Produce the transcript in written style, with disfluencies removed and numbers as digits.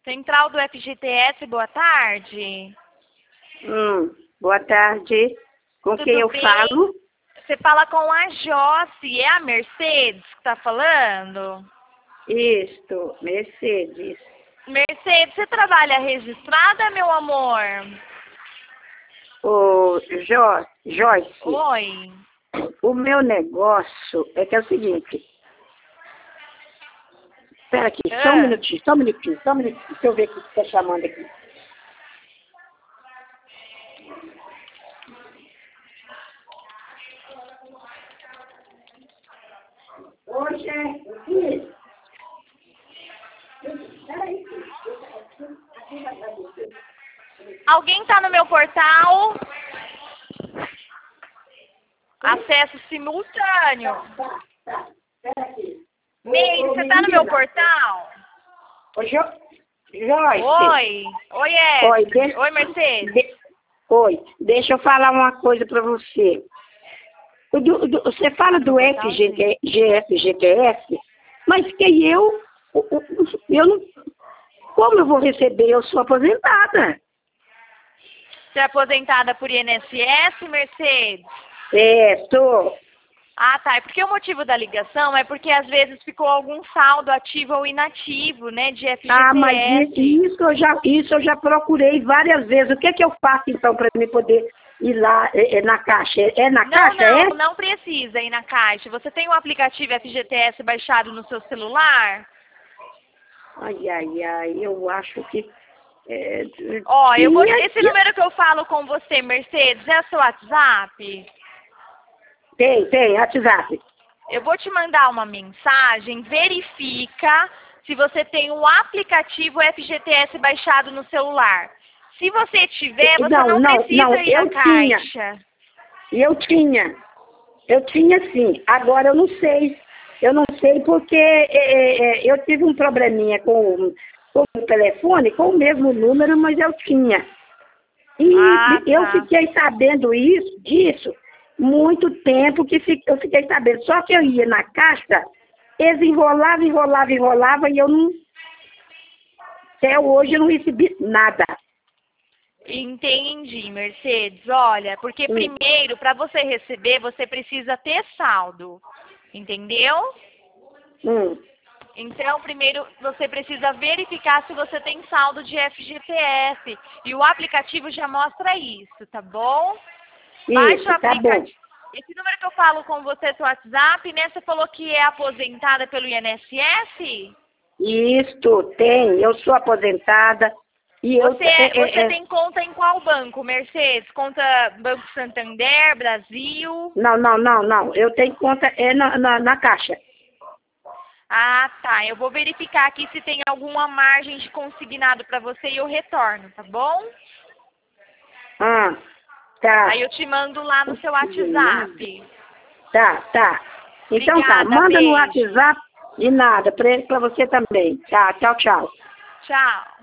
Central do FGTS, boa tarde. Boa tarde. Com Tudo quem eu bem? falo? Você fala com a Josi, é a Mercedes que tá falando? Isto, Mercedes. Mercedes, você trabalha registrada, meu amor? Ô, Joyce, Oi. o meu negócio é que é o seguinte. Espera aqui, só um minutinho, deixa eu ver o que está chamando aqui. Oi, gente. Alguém tá no meu portal? Acesso simultâneo. Espera aqui. Meire, você tá no meu portal? Ô, Joyce. Oi. Oi, Ed. Oi, Oi, Mercedes. Oi, deixa eu falar uma coisa para você. Você fala do FGTS, mas que eu não, como eu vou receber? Eu sou aposentada. Você é aposentada por INSS, Mercedes? Estou. Ah, tá. É porque o motivo da ligação é porque às vezes ficou algum saldo ativo ou inativo, né, de FGTS. Ah, mas isso eu já procurei várias vezes. O que é que eu faço, então, para me poder ir lá na Caixa? É na Caixa, Não precisa ir na Caixa. Você tem o aplicativo FGTS baixado no seu celular? Ai, eu acho que... Ó, esse número que eu falo com você, Mercedes, é o seu WhatsApp? Tem, WhatsApp. Eu vou te mandar uma mensagem, verifica se você tem o aplicativo FGTS baixado no celular. Se você tiver, você não precisa ir na Caixa. Eu tinha sim. Agora eu não sei. Eu não sei porque eu tive um probleminha com o telefone, com o mesmo número, mas eu tinha. E eu fiquei sabendo disso muito tempo que eu fiquei sabendo. Só que eu ia na Caixa, eles enrolavam e eu não... Até hoje eu não recebi nada. Entendi, Mercedes. Olha, porque primeiro, para você receber, você precisa ter saldo. Entendeu? Então, primeiro, você precisa verificar se você tem saldo de FGTS. E o aplicativo já mostra isso, tá bom? Baixa o aplicativo. Esse número que eu falo com você do WhatsApp, né? Você falou que é aposentada pelo INSS? Isso, tem. Eu sou aposentada. E você tem conta em qual banco, Mercedes? Conta Banco Santander, Brasil? Não. Eu tenho conta na Caixa. Ah, tá. Eu vou verificar aqui se tem alguma margem de consignado para você e eu retorno, tá bom? Tá. Aí eu te mando lá no seu WhatsApp. Tá. Então Obrigada, manda beijo. no WhatsApp. De nada, para você também. Tá, tchau. Tchau.